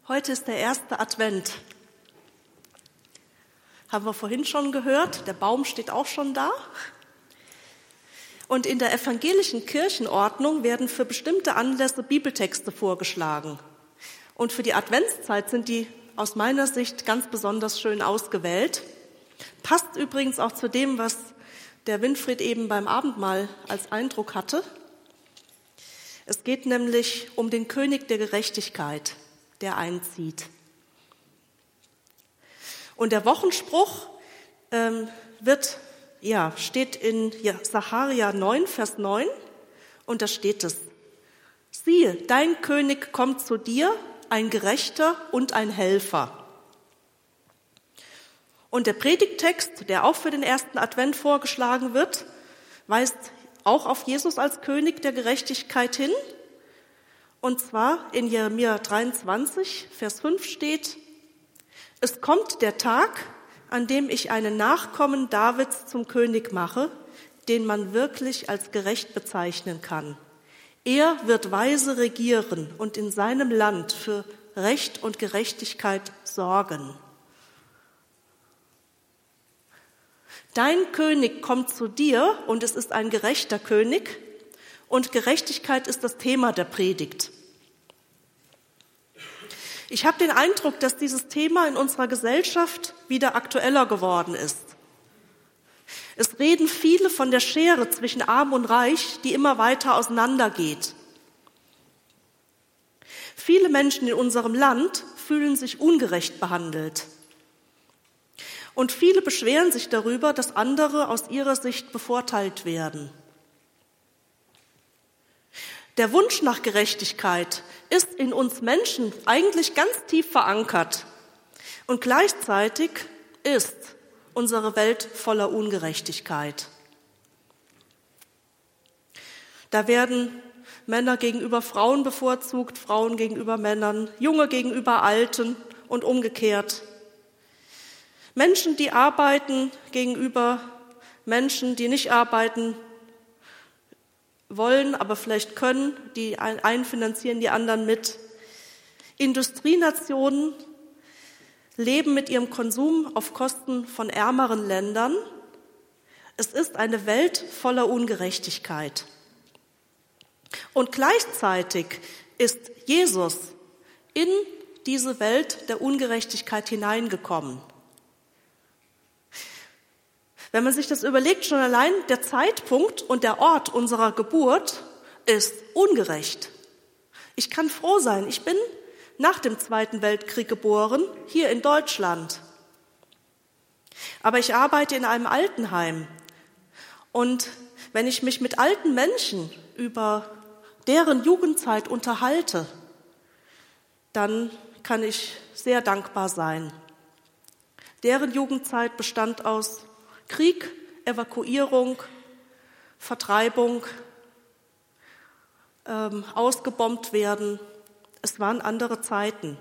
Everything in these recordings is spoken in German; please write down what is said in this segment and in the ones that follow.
Heute ist der erste Advent. Haben wir vorhin schon gehört, der Baum steht auch schon da. Und in der evangelischen Kirchenordnung werden für bestimmte Anlässe Bibeltexte vorgeschlagen. Und für die Adventszeit sind die aus meiner Sicht ganz besonders schön ausgewählt. Passt übrigens auch zu dem, was der Winfried eben beim Abendmahl als Eindruck hatte. Es geht nämlich um den König der Gerechtigkeit, der einzieht. Und der Wochenspruch steht in Sacharja 9, Vers 9, und da steht es: Siehe, dein König kommt zu dir, ein Gerechter und ein Helfer. Und der Predigttext, der auch für den ersten Advent vorgeschlagen wird, weist auch auf Jesus als König der Gerechtigkeit hin. Und zwar in Jeremia 23, Vers 5 steht: Es kommt der Tag, an dem ich einen Nachkommen Davids zum König mache, den man wirklich als gerecht bezeichnen kann. Er wird weise regieren und in seinem Land für Recht und Gerechtigkeit sorgen. Dein König kommt zu dir und es ist ein gerechter König, und Gerechtigkeit ist das Thema der Predigt. Ich habe den Eindruck, dass dieses Thema in unserer Gesellschaft wieder aktueller geworden ist. Es reden viele von der Schere zwischen Arm und Reich, die immer weiter auseinandergeht. Viele Menschen in unserem Land fühlen sich ungerecht behandelt. Und viele beschweren sich darüber, dass andere aus ihrer Sicht bevorteilt werden. Der Wunsch nach Gerechtigkeit ist in uns Menschen eigentlich ganz tief verankert. Und gleichzeitig ist unsere Welt voller Ungerechtigkeit. Da werden Männer gegenüber Frauen bevorzugt, Frauen gegenüber Männern, Junge gegenüber Alten und umgekehrt. Menschen, die arbeiten, gegenüber Menschen, die nicht arbeiten wollen, aber vielleicht können, die einen finanzieren die anderen mit. Industrienationen leben mit ihrem Konsum auf Kosten von ärmeren Ländern. Es ist eine Welt voller Ungerechtigkeit. Und gleichzeitig ist Jesus in diese Welt der Ungerechtigkeit hineingekommen. Wenn man sich das überlegt, schon allein der Zeitpunkt und der Ort unserer Geburt ist ungerecht. Ich kann froh sein, ich bin nach dem Zweiten Weltkrieg geboren, hier in Deutschland. Aber ich arbeite in einem Altenheim. Und wenn ich mich mit alten Menschen über deren Jugendzeit unterhalte, dann kann ich sehr dankbar sein. Deren Jugendzeit bestand aus Krieg, Evakuierung, Vertreibung, ausgebombt werden. Es waren andere Zeiten.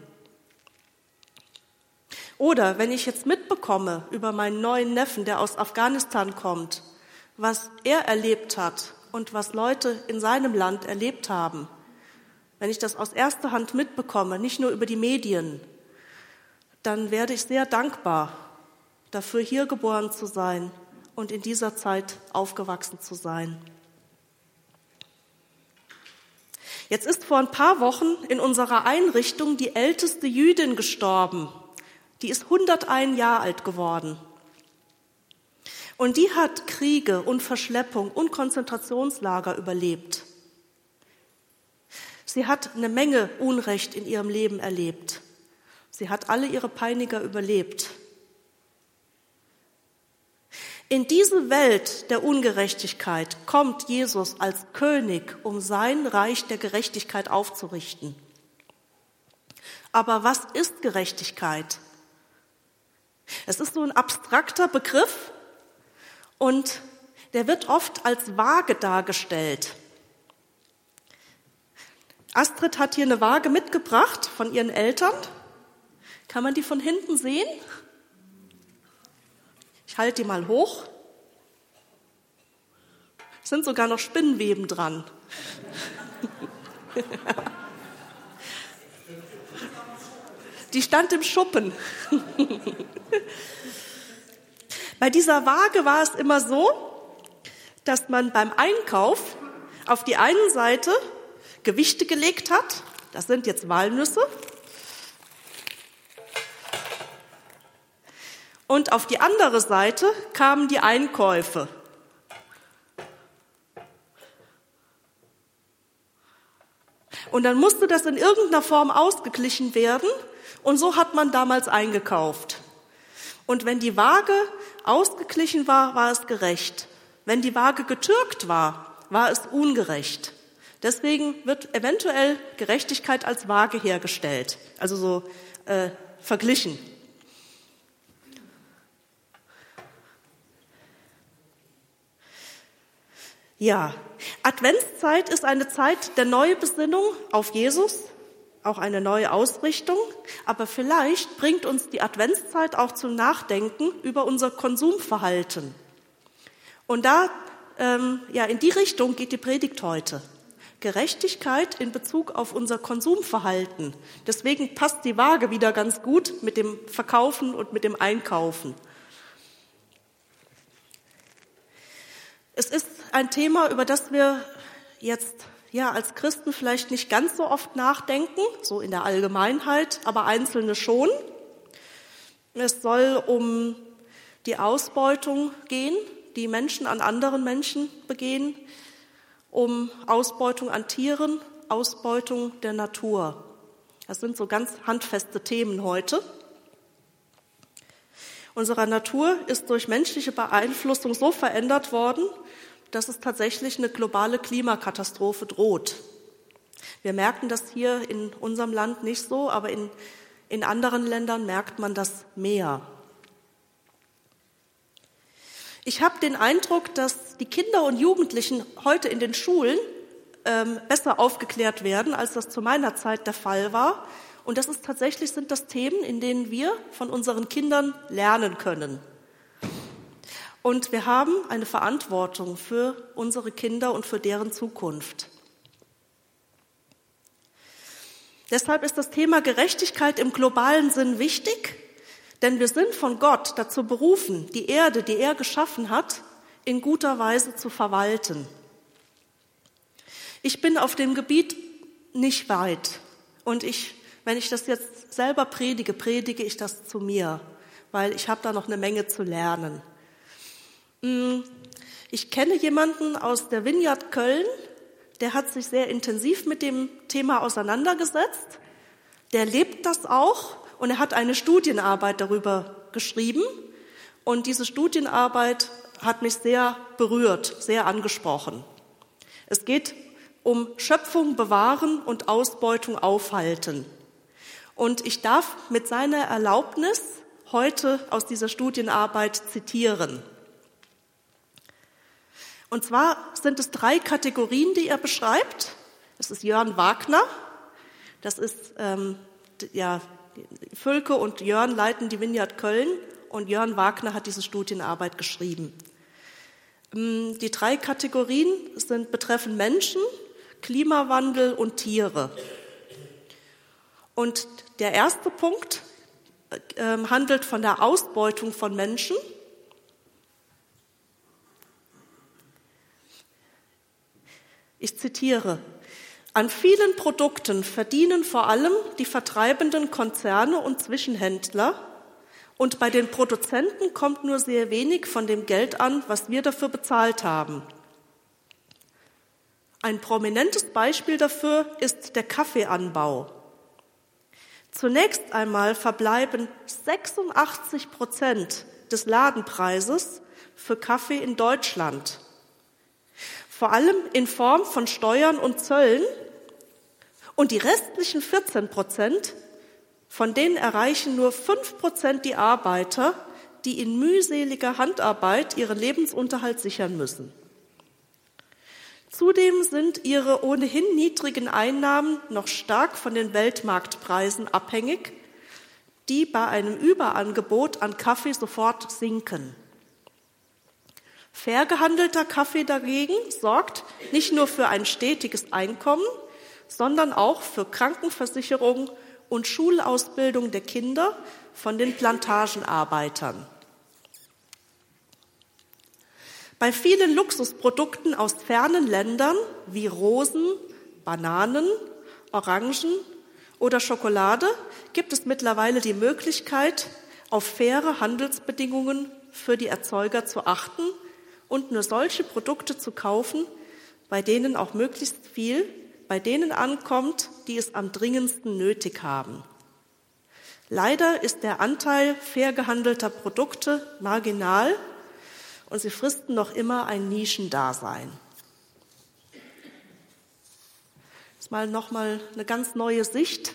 Oder wenn ich jetzt mitbekomme über meinen neuen Neffen, der aus Afghanistan kommt, was er erlebt hat und was Leute in seinem Land erlebt haben, wenn ich das aus erster Hand mitbekomme, nicht nur über die Medien, dann werde ich sehr dankbar dafür, hier geboren zu sein und in dieser Zeit aufgewachsen zu sein. Jetzt ist vor ein paar Wochen in unserer Einrichtung die älteste Jüdin gestorben. Die ist 101 Jahre alt geworden. Und die hat Kriege und Verschleppung und Konzentrationslager überlebt. Sie hat eine Menge Unrecht in ihrem Leben erlebt. Sie hat alle ihre Peiniger überlebt. In diese Welt der Ungerechtigkeit kommt Jesus als König, um sein Reich der Gerechtigkeit aufzurichten. Aber was ist Gerechtigkeit? Es ist so ein abstrakter Begriff und der wird oft als Waage dargestellt. Astrid hat hier eine Waage mitgebracht von ihren Eltern. Kann man die von hinten sehen? Ich halte die mal hoch. Es sind sogar noch Spinnenweben dran. Die stand im Schuppen. Bei dieser Waage war es immer so, dass man beim Einkauf auf die eine Seite Gewichte gelegt hat. Das sind jetzt Walnüsse. Und auf die andere Seite kamen die Einkäufe. Und dann musste das in irgendeiner Form ausgeglichen werden. Und so hat man damals eingekauft. Und wenn die Waage ausgeglichen war, war es gerecht. Wenn die Waage getürkt war, war es ungerecht. Deswegen wird eventuell Gerechtigkeit als Waage hergestellt, also so verglichen. Ja, Adventszeit ist eine Zeit der Neubesinnung auf Jesus, auch eine neue Ausrichtung. Aber vielleicht bringt uns die Adventszeit auch zum Nachdenken über unser Konsumverhalten. Und in die Richtung geht die Predigt heute. Gerechtigkeit in Bezug auf unser Konsumverhalten. Deswegen passt die Waage wieder ganz gut mit dem Verkaufen und mit dem Einkaufen. Es ist ein Thema, über das wir jetzt als Christen vielleicht nicht ganz so oft nachdenken, so in der Allgemeinheit, aber Einzelne schon. Es soll um die Ausbeutung gehen, die Menschen an anderen Menschen begehen, um Ausbeutung an Tieren, Ausbeutung der Natur. Das sind so ganz handfeste Themen heute. Unsere Natur ist durch menschliche Beeinflussung so verändert worden, dass es tatsächlich eine globale Klimakatastrophe droht. Wir merken das hier in unserem Land nicht so, aber in anderen Ländern merkt man das mehr. Ich habe den Eindruck, dass die Kinder und Jugendlichen heute in den Schulen besser aufgeklärt werden, als das zu meiner Zeit der Fall war. Und sind das Themen, in denen wir von unseren Kindern lernen können. Und wir haben eine Verantwortung für unsere Kinder und für deren Zukunft. Deshalb ist das Thema Gerechtigkeit im globalen Sinn wichtig, denn wir sind von Gott dazu berufen, die Erde, die er geschaffen hat, in guter Weise zu verwalten. Ich bin auf dem Gebiet nicht weit und wenn ich das jetzt selber predige ich das zu mir, weil ich habe da noch eine Menge zu lernen. Ich kenne jemanden aus der Vineyard Köln, der hat sich sehr intensiv mit dem Thema auseinandergesetzt. Der lebt das auch und er hat eine Studienarbeit darüber geschrieben. Und diese Studienarbeit hat mich sehr berührt, sehr angesprochen. Es geht um Schöpfung bewahren und Ausbeutung aufhalten. Und ich darf mit seiner Erlaubnis heute aus dieser Studienarbeit zitieren. Und zwar sind es 3 Kategorien, die er beschreibt. Das ist Jörn Wagner, das ist Völke und Jörn leiten die Vineyard Köln und Jörn Wagner hat diese Studienarbeit geschrieben. Die 3 Kategorien betreffen Menschen, Klimawandel und Tiere. Und der erste Punkt handelt von der Ausbeutung von Menschen. Ich zitiere: An vielen Produkten verdienen vor allem die vertreibenden Konzerne und Zwischenhändler und bei den Produzenten kommt nur sehr wenig von dem Geld an, was wir dafür bezahlt haben. Ein prominentes Beispiel dafür ist der Kaffeeanbau. Zunächst einmal verbleiben 86% des Ladenpreises für Kaffee in Deutschland. Vor allem in Form von Steuern und Zöllen. Und die restlichen 14%, von denen erreichen nur 5% die Arbeiter, die in mühseliger Handarbeit ihren Lebensunterhalt sichern müssen. Zudem sind ihre ohnehin niedrigen Einnahmen noch stark von den Weltmarktpreisen abhängig, die bei einem Überangebot an Kaffee sofort sinken. Fair gehandelter Kaffee dagegen sorgt nicht nur für ein stetiges Einkommen, sondern auch für Krankenversicherung und Schulausbildung der Kinder von den Plantagenarbeitern. Bei vielen Luxusprodukten aus fernen Ländern wie Rosen, Bananen, Orangen oder Schokolade gibt es mittlerweile die Möglichkeit, auf faire Handelsbedingungen für die Erzeuger zu achten und nur solche Produkte zu kaufen, bei denen auch möglichst viel bei denen ankommt, die es am dringendsten nötig haben. Leider ist der Anteil fair gehandelter Produkte marginal und sie fristen noch immer ein Nischendasein. Jetzt mal nochmal eine ganz neue Sicht.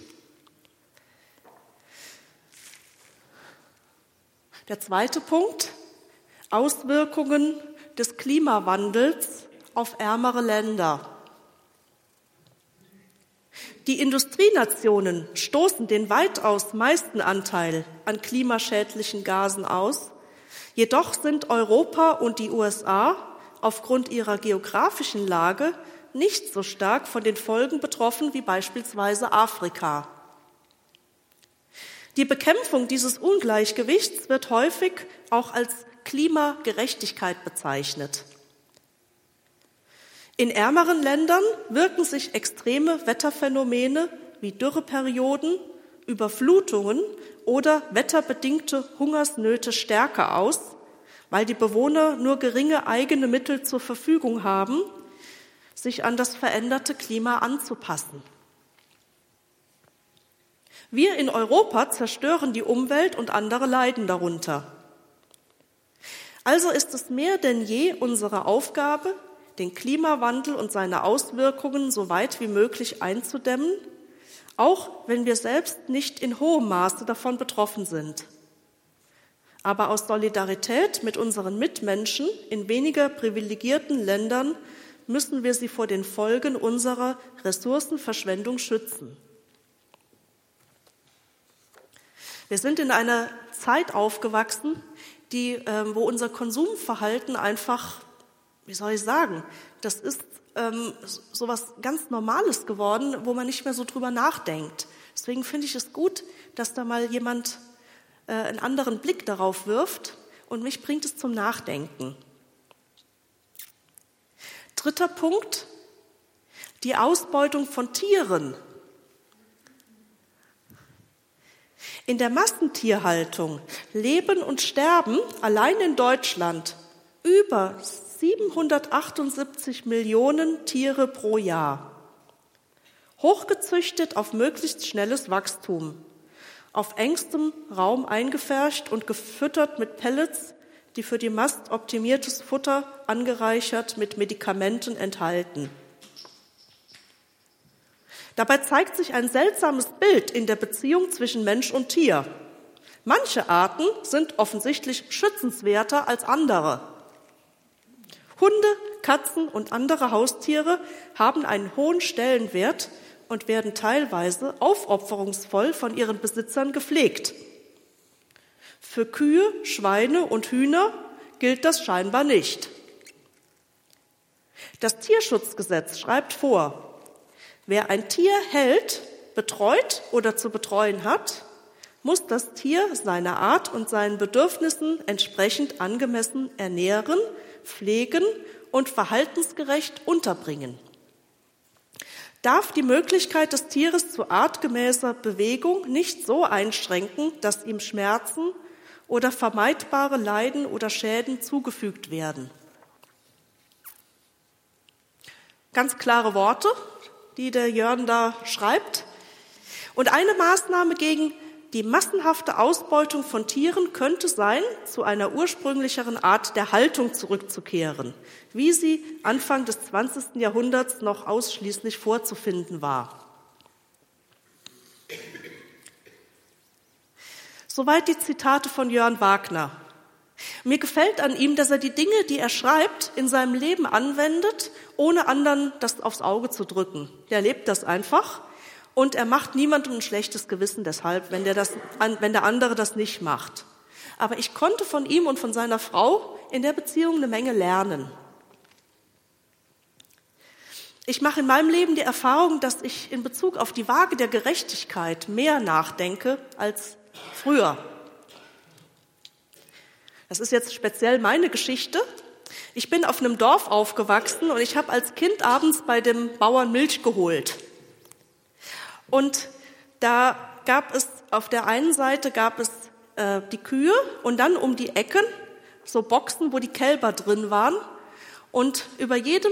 Der zweite Punkt: Auswirkungen des Klimawandels auf ärmere Länder. Die Industrienationen stoßen den weitaus meisten Anteil an klimaschädlichen Gasen aus. Jedoch sind Europa und die USA aufgrund ihrer geografischen Lage nicht so stark von den Folgen betroffen wie beispielsweise Afrika. Die Bekämpfung dieses Ungleichgewichts wird häufig auch als Klimagerechtigkeit bezeichnet. In ärmeren Ländern wirken sich extreme Wetterphänomene wie Dürreperioden, Überflutungen oder wetterbedingte Hungersnöte stärker aus, weil die Bewohner nur geringe eigene Mittel zur Verfügung haben, sich an das veränderte Klima anzupassen. Wir in Europa zerstören die Umwelt und andere leiden darunter. Also ist es mehr denn je unsere Aufgabe, den Klimawandel und seine Auswirkungen so weit wie möglich einzudämmen, auch wenn wir selbst nicht in hohem Maße davon betroffen sind. Aber aus Solidarität mit unseren Mitmenschen in weniger privilegierten Ländern müssen wir sie vor den Folgen unserer Ressourcenverschwendung schützen. Wir sind in einer Zeit aufgewachsen, wo unser Konsumverhalten einfach, das ist so was ganz Normales geworden, wo man nicht mehr so drüber nachdenkt. Deswegen finde ich es gut, dass da mal jemand einen anderen Blick darauf wirft, und mich bringt es zum Nachdenken. Dritter Punkt: die Ausbeutung von Tieren. In der Massentierhaltung leben und sterben allein in Deutschland über 778 Millionen Tiere pro Jahr. Hochgezüchtet auf möglichst schnelles Wachstum, auf engstem Raum eingepfercht und gefüttert mit Pellets, die für die Mast optimiertes Futter angereichert mit Medikamenten enthalten. Dabei zeigt sich ein seltsames Bild in der Beziehung zwischen Mensch und Tier. Manche Arten sind offensichtlich schützenswerter als andere. Hunde, Katzen und andere Haustiere haben einen hohen Stellenwert und werden teilweise aufopferungsvoll von ihren Besitzern gepflegt. Für Kühe, Schweine und Hühner gilt das scheinbar nicht. Das Tierschutzgesetz schreibt vor: Wer ein Tier hält, betreut oder zu betreuen hat, muss das Tier seiner Art und seinen Bedürfnissen entsprechend angemessen ernähren, pflegen und verhaltensgerecht unterbringen. Darf die Möglichkeit des Tieres zu artgemäßer Bewegung nicht so einschränken, dass ihm Schmerzen oder vermeidbare Leiden oder Schäden zugefügt werden. Ganz klare Worte, die der Jörn da schreibt. Und eine Maßnahme gegen die massenhafte Ausbeutung von Tieren könnte sein, zu einer ursprünglicheren Art der Haltung zurückzukehren, wie sie Anfang des 20. Jahrhunderts noch ausschließlich vorzufinden war. Soweit die Zitate von Jörn Wagner. Mir gefällt an ihm, dass er die Dinge, die er schreibt, in seinem Leben anwendet, ohne anderen das aufs Auge zu drücken. Der lebt das einfach und er macht niemandem ein schlechtes Gewissen deshalb, wenn der andere das nicht macht. Aber ich konnte von ihm und von seiner Frau in der Beziehung eine Menge lernen. Ich mache in meinem Leben die Erfahrung, dass ich in Bezug auf die Waage der Gerechtigkeit mehr nachdenke als früher. Das ist jetzt speziell meine Geschichte. Ich bin auf einem Dorf aufgewachsen und ich habe als Kind abends bei dem Bauern Milch geholt. Und da gab es auf der einen Seite die Kühe und dann um die Ecken so Boxen, wo die Kälber drin waren. Und über jedem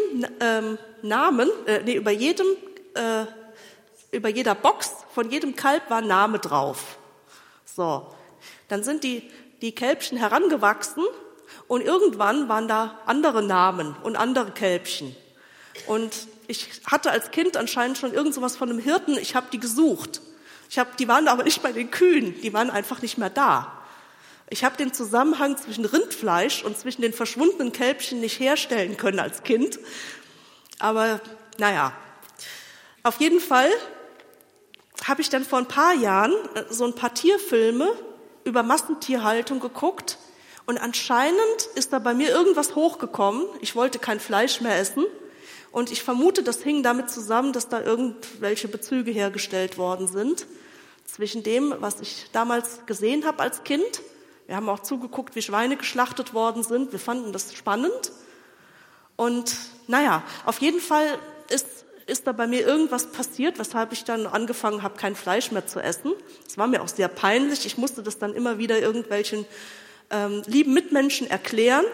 über jeder Box von jedem Kalb war ein Name drauf. So, dann sind die Kälbchen herangewachsen und irgendwann waren da andere Namen und andere Kälbchen. Und ich hatte als Kind anscheinend schon irgend sowas von einem Hirten, ich habe die gesucht. Die waren aber nicht bei den Kühen, die waren einfach nicht mehr da. Ich habe den Zusammenhang zwischen Rindfleisch und zwischen den verschwundenen Kälbchen nicht herstellen können als Kind. Aber naja, auf jeden Fall habe ich dann vor ein paar Jahren so ein paar Tierfilme über Massentierhaltung geguckt und anscheinend ist da bei mir irgendwas hochgekommen. Ich wollte kein Fleisch mehr essen und ich vermute, das hing damit zusammen, dass da irgendwelche Bezüge hergestellt worden sind zwischen dem, was ich damals gesehen habe als Kind. Wir haben auch zugeguckt, wie Schweine geschlachtet worden sind. Wir fanden das spannend. Und naja, auf jeden Fall ist da bei mir irgendwas passiert, weshalb ich dann angefangen habe, kein Fleisch mehr zu essen. Es war mir auch sehr peinlich. Ich musste das dann immer wieder irgendwelchen lieben Mitmenschen erklären.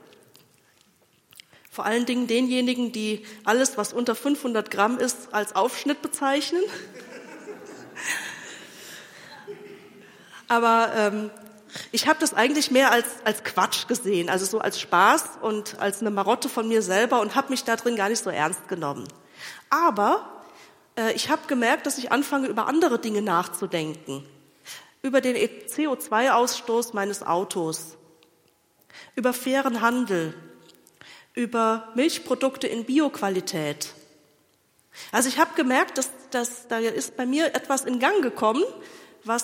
Vor allen Dingen denjenigen, die alles, was unter 500 Gramm ist, als Aufschnitt bezeichnen. Aber ich habe das eigentlich mehr als Quatsch gesehen, also so als Spaß und als eine Marotte von mir selber und habe mich da drin gar nicht so ernst genommen. Aber ich habe gemerkt, dass ich anfange, über andere Dinge nachzudenken. Über den CO2-Ausstoß meines Autos, über fairen Handel, über Milchprodukte in Bioqualität. Also ich habe gemerkt, dass da ist bei mir etwas in Gang gekommen, was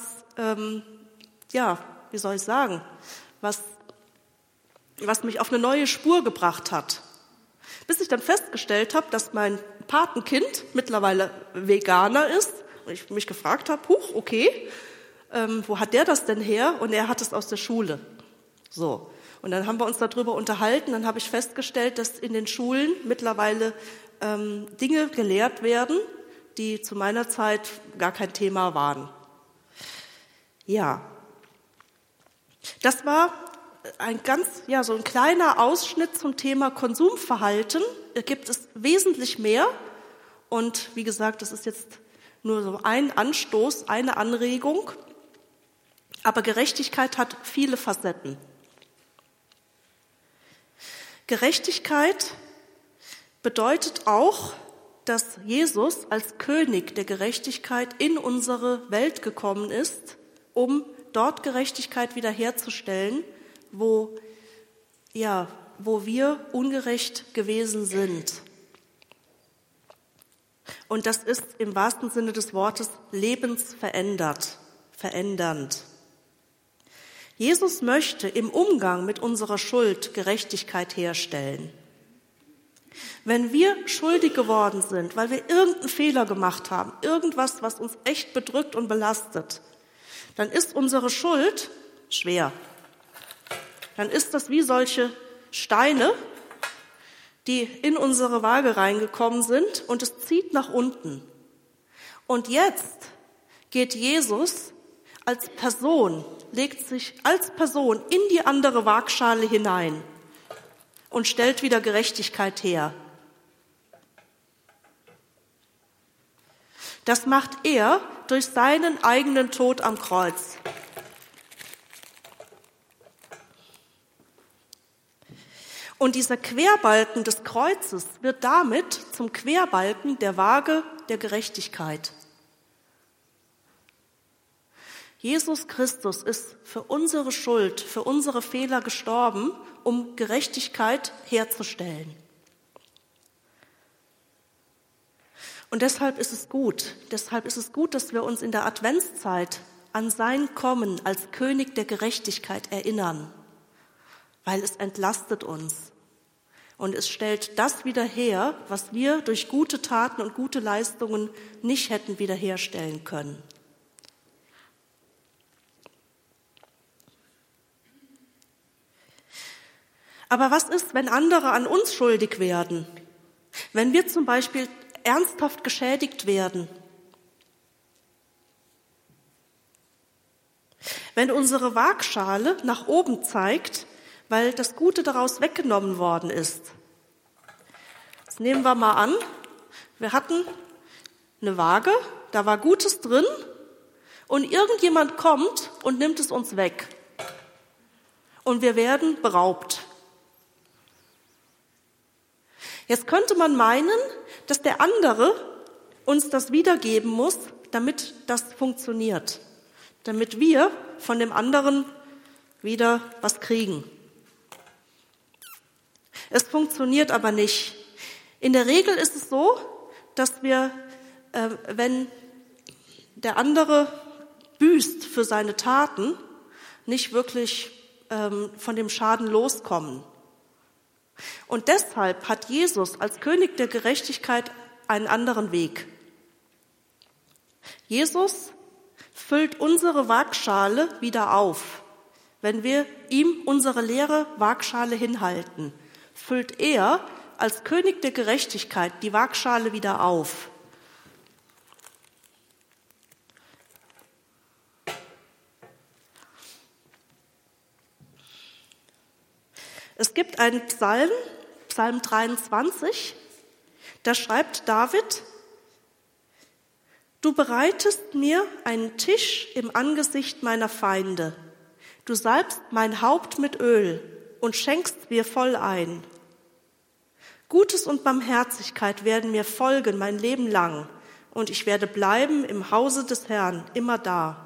wie soll ich sagen, was mich auf eine neue Spur gebracht hat. Bis ich dann festgestellt habe, dass mein Patenkind mittlerweile Veganer ist und ich mich gefragt habe, okay, wo hat der das denn her? Und er hat es aus der Schule. So. Und dann haben wir uns darüber unterhalten, dann habe ich festgestellt, dass in den Schulen mittlerweile Dinge gelehrt werden, die zu meiner Zeit gar kein Thema waren. Ja. Das war so ein kleiner Ausschnitt zum Thema Konsumverhalten. Da gibt es wesentlich mehr. Und wie gesagt, das ist jetzt nur so ein Anstoß, eine Anregung. Aber Gerechtigkeit hat viele Facetten. Gerechtigkeit bedeutet auch, dass Jesus als König der Gerechtigkeit in unsere Welt gekommen ist, um dort Gerechtigkeit wiederherzustellen, wo wir ungerecht gewesen sind. Und das ist im wahrsten Sinne des Wortes lebensverändernd. Jesus möchte im Umgang mit unserer Schuld Gerechtigkeit herstellen. Wenn wir schuldig geworden sind, weil wir irgendeinen Fehler gemacht haben, irgendwas, was uns echt bedrückt und belastet, dann ist unsere Schuld schwer. Dann ist das wie solche Steine, die in unsere Waage reingekommen sind und es zieht nach unten. Und jetzt geht Jesus als Person, legt sich als Person in die andere Waagschale hinein und stellt wieder Gerechtigkeit her. Das macht er durch seinen eigenen Tod am Kreuz. Und dieser Querbalken des Kreuzes wird damit zum Querbalken der Waage der Gerechtigkeit. Jesus Christus ist für unsere Schuld, für unsere Fehler gestorben, um Gerechtigkeit herzustellen. Und deshalb ist es gut, dass wir uns in der Adventszeit an sein Kommen als König der Gerechtigkeit erinnern, weil es entlastet uns. Und es stellt das wieder her, was wir durch gute Taten und gute Leistungen nicht hätten wiederherstellen können. Aber was ist, wenn andere an uns schuldig werden? Wenn wir zum Beispiel ernsthaft geschädigt werden? Wenn unsere Waagschale nach oben zeigt, weil das Gute daraus weggenommen worden ist. Das nehmen wir mal an. Wir hatten eine Waage, da war Gutes drin und irgendjemand kommt und nimmt es uns weg. Und wir werden beraubt. Jetzt könnte man meinen, dass der andere uns das wiedergeben muss, damit das funktioniert. Damit wir von dem anderen wieder was kriegen. Es funktioniert aber nicht. In der Regel ist es so, dass wir, wenn der andere büßt für seine Taten, nicht wirklich von dem Schaden loskommen. Und deshalb hat Jesus als König der Gerechtigkeit einen anderen Weg. Jesus füllt unsere Waagschale wieder auf. Wenn wir ihm unsere leere Waagschale hinhalten, füllt er als König der Gerechtigkeit die Waagschale wieder auf. Es gibt einen Psalm, Psalm 23, da schreibt David: Du bereitest mir einen Tisch im Angesicht meiner Feinde. Du salbst mein Haupt mit Öl und schenkst mir voll ein. Gutes und Barmherzigkeit werden mir folgen mein Leben lang, und ich werde bleiben im Hause des Herrn, immer da.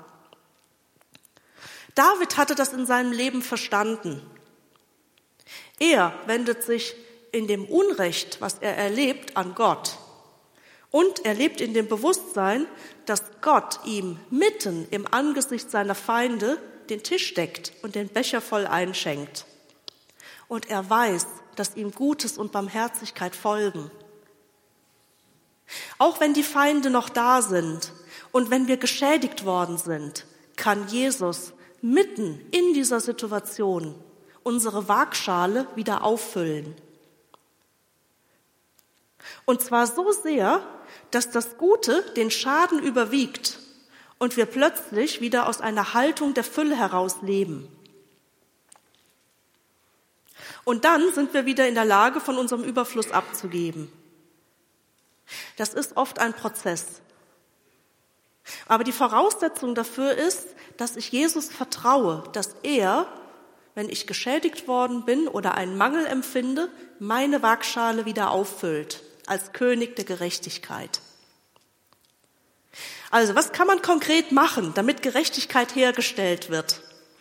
David hatte das in seinem Leben verstanden. Er wendet sich in dem Unrecht, was er erlebt, an Gott. Und er lebt in dem Bewusstsein, dass Gott ihm mitten im Angesicht seiner Feinde den Tisch deckt und den Becher voll einschenkt. Und er weiß, dass ihm Gutes und Barmherzigkeit folgen. Auch wenn die Feinde noch da sind und wenn wir geschädigt worden sind, kann Jesus mitten in dieser Situation unsere Waagschale wieder auffüllen. Und zwar so sehr, dass das Gute den Schaden überwiegt und wir plötzlich wieder aus einer Haltung der Fülle heraus leben. Und dann sind wir wieder in der Lage, von unserem Überfluss abzugeben. Das ist oft ein Prozess. Aber die Voraussetzung dafür ist, dass ich Jesus vertraue, dass er, wenn ich geschädigt worden bin oder einen Mangel empfinde, meine Waagschale wieder auffüllt, als König der Gerechtigkeit. Also, was kann man konkret machen, damit Gerechtigkeit hergestellt wird?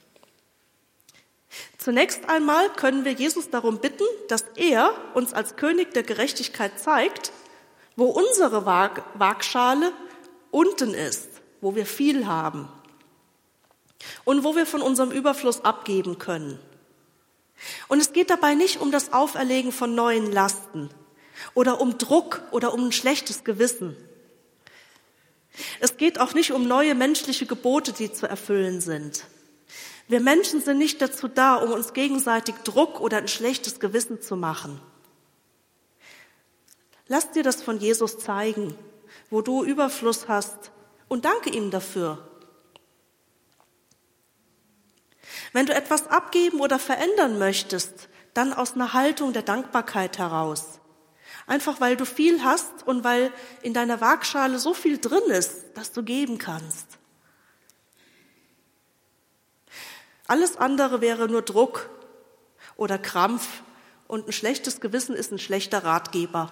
Zunächst einmal können wir Jesus darum bitten, dass er uns als König der Gerechtigkeit zeigt, wo unsere Waagschale unten ist, wo wir viel haben und wo wir von unserem Überfluss abgeben können. Und es geht dabei nicht um das Auferlegen von neuen Lasten oder um Druck oder um ein schlechtes Gewissen. Es geht auch nicht um neue menschliche Gebote, die zu erfüllen sind. Wir Menschen sind nicht dazu da, um uns gegenseitig Druck oder ein schlechtes Gewissen zu machen. Lass dir das von Jesus zeigen, wo du Überfluss hast, und danke ihm dafür. Wenn du etwas abgeben oder verändern möchtest, dann aus einer Haltung der Dankbarkeit heraus. Einfach weil du viel hast und weil in deiner Waagschale so viel drin ist, dass du geben kannst. Alles andere wäre nur Druck oder Krampf, und ein schlechtes Gewissen ist ein schlechter Ratgeber.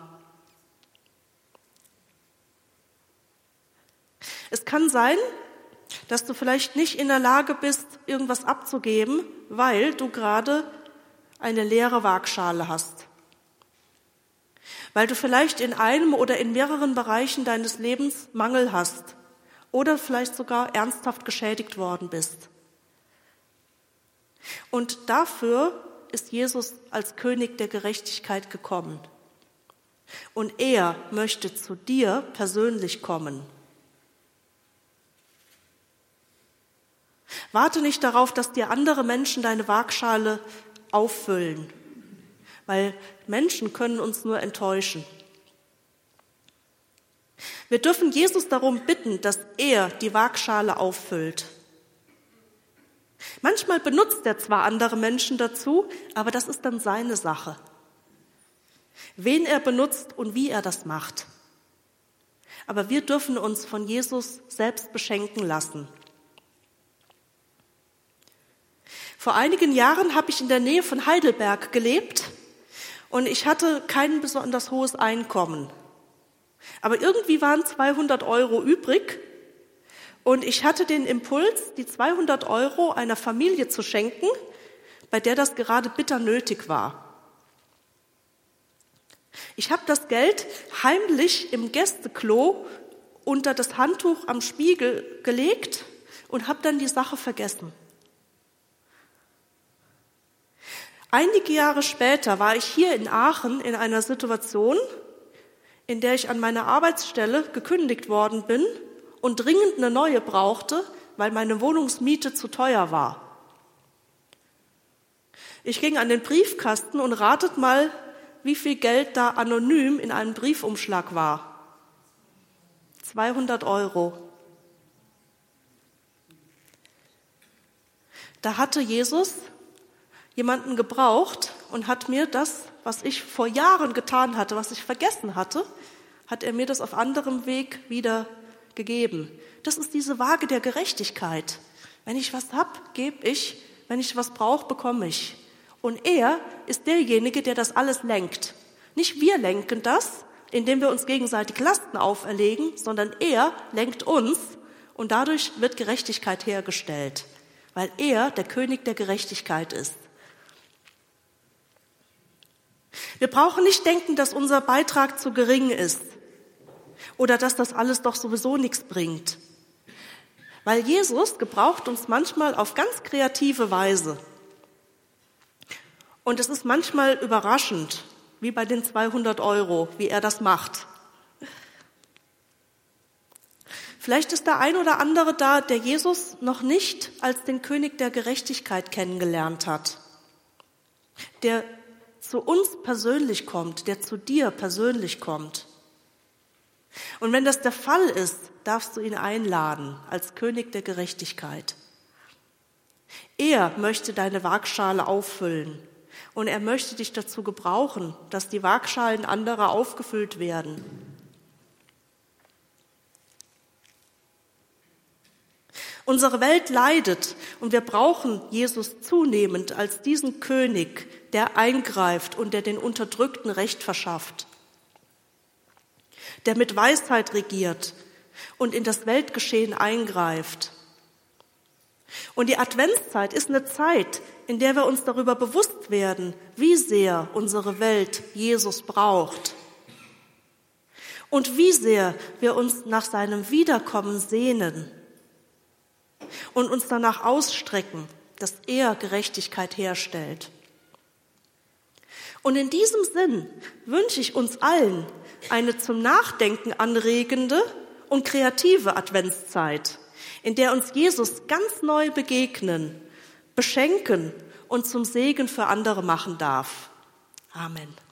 Es kann sein, dass du vielleicht nicht in der Lage bist, irgendwas abzugeben, weil du gerade eine leere Waagschale hast. Weil du vielleicht in einem oder in mehreren Bereichen deines Lebens Mangel hast oder vielleicht sogar ernsthaft geschädigt worden bist. Und dafür ist Jesus als König der Gerechtigkeit gekommen. Und er möchte zu dir persönlich kommen. Warte nicht darauf, dass dir andere Menschen deine Waagschale auffüllen, weil Menschen können uns nur enttäuschen. Wir dürfen Jesus darum bitten, dass er die Waagschale auffüllt. Manchmal benutzt er zwar andere Menschen dazu, aber das ist dann seine Sache. Wen er benutzt und wie er das macht. Aber wir dürfen uns von Jesus selbst beschenken lassen. Vor einigen Jahren habe ich in der Nähe von Heidelberg gelebt und ich hatte kein besonders hohes Einkommen. Aber irgendwie waren 200 € übrig und ich hatte den Impuls, die 200 € einer Familie zu schenken, bei der das gerade bitter nötig war. Ich habe das Geld heimlich im Gästeklo unter das Handtuch am Spiegel gelegt und habe dann die Sache vergessen. Einige Jahre später war ich hier in Aachen in einer Situation, in der ich an meiner Arbeitsstelle gekündigt worden bin und dringend eine neue brauchte, weil meine Wohnungsmiete zu teuer war. Ich ging an den Briefkasten und ratet mal, wie viel Geld da anonym in einem Briefumschlag war. 200 €. Da hatte Jesus jemanden gebraucht und hat mir das, was ich vor Jahren getan hatte, was ich vergessen hatte, hat er mir das auf anderem Weg wieder gegeben. Das ist diese Waage der Gerechtigkeit. Wenn ich was habe, gebe ich. Wenn ich was brauche, bekomme ich. Und er ist derjenige, der das alles lenkt. Nicht wir lenken das, indem wir uns gegenseitig Lasten auferlegen, sondern er lenkt uns und dadurch wird Gerechtigkeit hergestellt, weil er der König der Gerechtigkeit ist. Wir brauchen nicht denken, dass unser Beitrag zu gering ist oder dass das alles doch sowieso nichts bringt. Weil Jesus gebraucht uns manchmal auf ganz kreative Weise. Und es ist manchmal überraschend, wie bei den 200 €, wie er das macht. Vielleicht ist der ein oder andere da, der Jesus noch nicht als den König der Gerechtigkeit kennengelernt hat, der zu uns persönlich kommt, der zu dir persönlich kommt. Und wenn das der Fall ist, darfst du ihn einladen als König der Gerechtigkeit. Er möchte deine Waagschale auffüllen und er möchte dich dazu gebrauchen, dass die Waagschalen anderer aufgefüllt werden. Unsere Welt leidet und wir brauchen Jesus zunehmend als diesen König, der eingreift und der den Unterdrückten Recht verschafft, der mit Weisheit regiert und in das Weltgeschehen eingreift. Und die Adventszeit ist eine Zeit, in der wir uns darüber bewusst werden, wie sehr unsere Welt Jesus braucht und wie sehr wir uns nach seinem Wiederkommen sehnen und uns danach ausstrecken, dass er Gerechtigkeit herstellt. Und in diesem Sinn wünsche ich uns allen eine zum Nachdenken anregende und kreative Adventszeit, in der uns Jesus ganz neu begegnen, beschenken und zum Segen für andere machen darf. Amen.